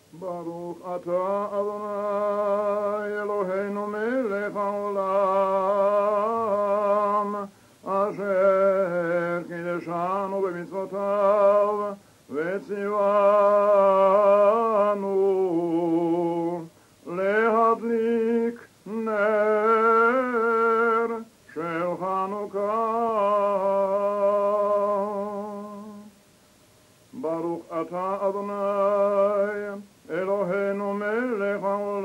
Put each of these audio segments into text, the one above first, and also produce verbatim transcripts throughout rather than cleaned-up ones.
ברוך אתה אדוני אלוהינו מלך העולם, אשר קידשנו במצוותיו וציוונו להדליק נר של חנוכה. ברוך אתה אדוני אלוהינו מלך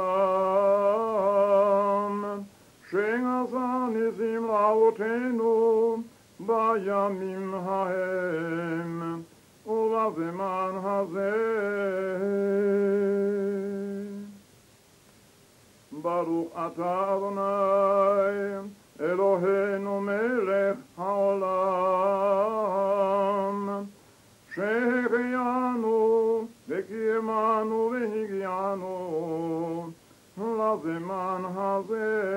העולם, שעשה ניסים לאבותינו בימים ההם ובזמן הזה. ברוך אתה אדוני אלוהינו מלך העולם, שהחיינו וקיימנו והגיענו לזמן הזה.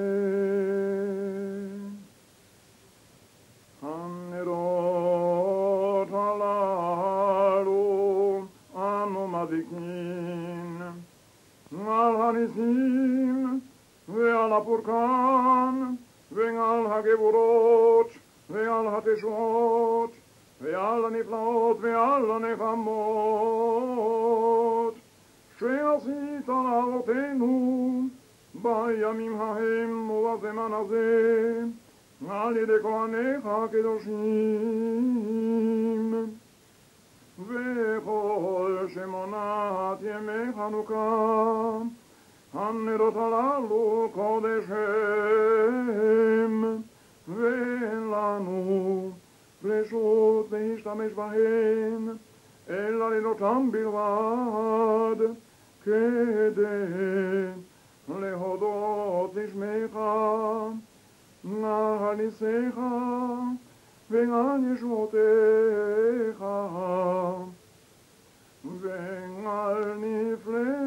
הנרות הללו אנו מדליקים על הניסים ועל הפורקן ועל הגבורות ועל התשועות ועל הנפלאות ועל הנחמות שעשית לאבותינו בימים ההם ובזמן הזה על ידי כהניך הקדושים. וכל שמונת ימי חנוכה הנרות הללו קודש הם, ואין לנו רשות להשתמש בהם אלא לנותם בלבד, כדי להודות לשמך על ניסיך ועל ישועותיך ועל נפלאותיך.